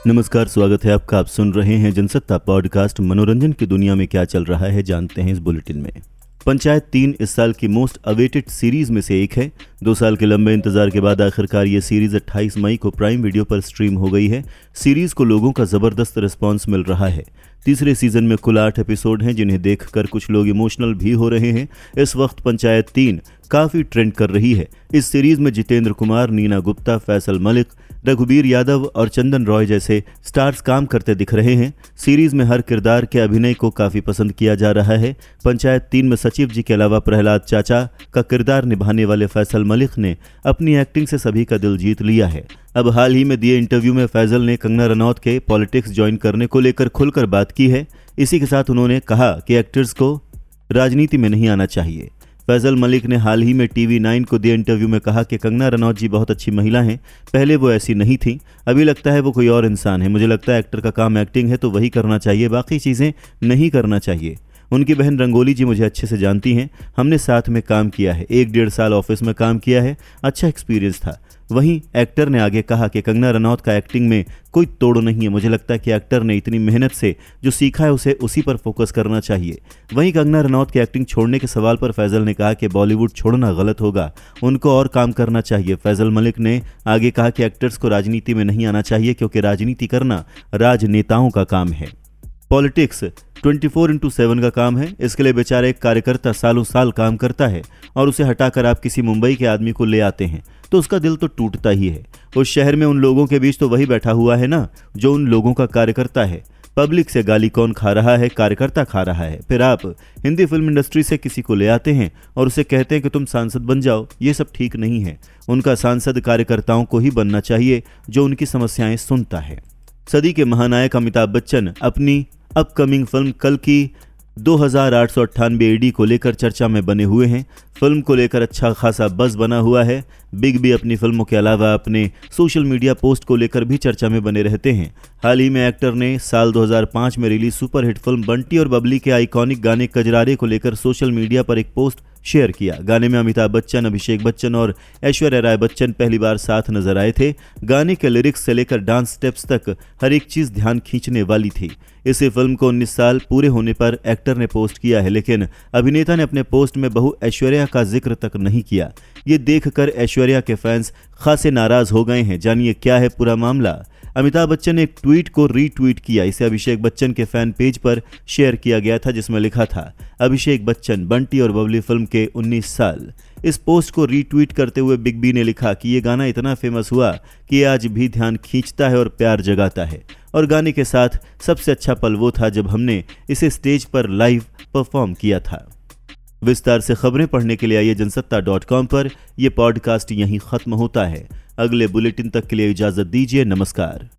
नमस्कार, स्वागत है आपका। आप सुन रहे हैं जनसत्ता पॉडकास्ट। मनोरंजन की दुनिया में क्या चल रहा है जानते हैं इस बुलेटिन में। पंचायत 3 इस साल की मोस्ट अवेटेड सीरीज में से एक है। 2 साल के लंबे इंतजार के बाद आखिरकार ये सीरीज 28 मई को प्राइम वीडियो पर स्ट्रीम हो गई है। सीरीज को लोगों का जबरदस्त रिस्पांस मिल रहा है। तीसरे सीजन में कुल 8 एपिसोड हैं, जिन्हें देखकर कुछ लोग इमोशनल भी हो रहे हैं। इस वक्त पंचायत 3 काफी ट्रेंड कर रही है। इस सीरीज में जितेंद्र कुमार, नीना गुप्ता, फैसल मलिक, रघुबीर यादव और चंदन रॉय जैसे स्टार्स काम करते दिख रहे हैं। सीरीज में हर किरदार के अभिनय को काफी पसंद किया जा रहा है। पंचायत 3 में सचिव जी के अलावा प्रहलाद चाचा का किरदार निभाने वाले फैसल मलिक ने अपनी एक्टिंग से सभी का दिल जीत लिया है। अब हाल ही में दिए इंटरव्यू में फैजल ने कंगना रनौत के पॉलिटिक्स ज्वाइन करने को लेकर खुलकर बात की है। इसी के साथ उन्होंने कहा कि एक्टर्स को राजनीति में नहीं आना चाहिए। फैजल मलिक ने हाल ही में टीवी 9 को दिए इंटरव्यू में कहा कि कंगना रनौत जी बहुत अच्छी महिला हैं। पहले वो ऐसी नहीं थी, अभी लगता है वो कोई और इंसान है। मुझे लगता है एक्टर का काम एक्टिंग है तो वही करना चाहिए, बाकी चीज़ें नहीं करना चाहिए। उनकी बहन रंगोली जी मुझे अच्छे से जानती हैं, हमने साथ में काम किया है, 1-1.5 साल ऑफिस में काम किया है, अच्छा एक्सपीरियंस था। वहीं एक्टर ने आगे कहा कि कंगना रनौत का एक्टिंग में कोई तोड़ नहीं है। मुझे लगता है कि एक्टर ने इतनी मेहनत से जो सीखा है उसे उसी पर फोकस करना चाहिए। वहीं कंगना रनौत की एक्टिंग छोड़ने के सवाल पर फैजल ने कहा कि बॉलीवुड छोड़ना गलत होगा, उनको और काम करना चाहिए। फैजल मलिक ने आगे कहा कि एक्टर्स को राजनीति में नहीं आना चाहिए, क्योंकि राजनीति करना राजनेताओं का काम है। पॉलिटिक्स 24/7 का काम है। इसके लिए बेचारा एक कार्यकर्ता सालों साल काम करता है और उसे हटाकर आप किसी मुंबई के आदमी को ले आते हैं तो उसका दिल तो टूटता ही है। उस शहर में उन लोगों के बीच तो वही बैठा हुआ है ना जो उन लोगों का कार्यकर्ता है। पब्लिक से गाली कौन खा रहा है? कार्यकर्ता खा रहा है। फिर आप हिंदी फिल्म इंडस्ट्री से किसी को ले आते हैं और उसे कहते हैं कि तुम सांसद बन जाओ। ये सब ठीक नहीं है। उनका सांसद कार्यकर्ताओं को ही बनना चाहिए जो उनकी समस्याएं सुनता है। सदी के महानायक अमिताभ बच्चन अपनी अपकमिंग फिल्म कल की 2898 एडी को लेकर चर्चा में बने हुए हैं। फिल्म को लेकर अच्छा खासा बज़ बना हुआ है। बिग बी अपनी फिल्मों के अलावा अपने सोशल मीडिया पोस्ट को लेकर भी चर्चा में बने रहते हैं। हाल ही में एक्टर ने साल 2005 में रिलीज सुपरहिट फिल्म बंटी और बबली के आइकॉनिक गाने कजरारे को लेकर सोशल मीडिया पर एक पोस्ट शेयर किया। गाने में अमिताभ बच्चन, अभिषेक बच्चन और ऐश्वर्या राय बच्चन पहली बार साथ नजर आए थे। गाने के लिरिक्स से लेकर डांस स्टेप्स तक हर एक चीज ध्यान खींचने वाली थी। इसी फिल्म को 19 साल पूरे होने पर एक्टर ने पोस्ट किया है, लेकिन अभिनेता ने अपने पोस्ट में बहू ऐश्वर्या का जिक्र तक नहीं किया। ये देखकर ऐश्वर्या के फैंस खासे नाराज हो गए हैं। जानिए क्या है पूरा मामला। अमिताभ बच्चन ने एक ट्वीट को रीट्वीट किया। इसे अभिषेक बच्चन के फैन पेज पर शेयर किया गया था, जिसमें लिखा था अभिषेक बच्चन, बंटी और बबली फिल्म के 19 साल। इस पोस्ट को रीट्वीट करते हुए बिग बी ने लिखा कि ये गाना इतना फेमस हुआ कि ये आज भी ध्यान खींचता है और प्यार जगाता है। और गाने के साथ सबसे अच्छा पल वो था जब हमने इसे स्टेज पर लाइव परफॉर्म किया था। विस्तार से खबरें पढ़ने के लिए आइए जनसत्ता.com पर। यह पॉडकास्ट यहीं खत्म होता है। अगले बुलेटिन तक के लिए इजाजत दीजिए। नमस्कार।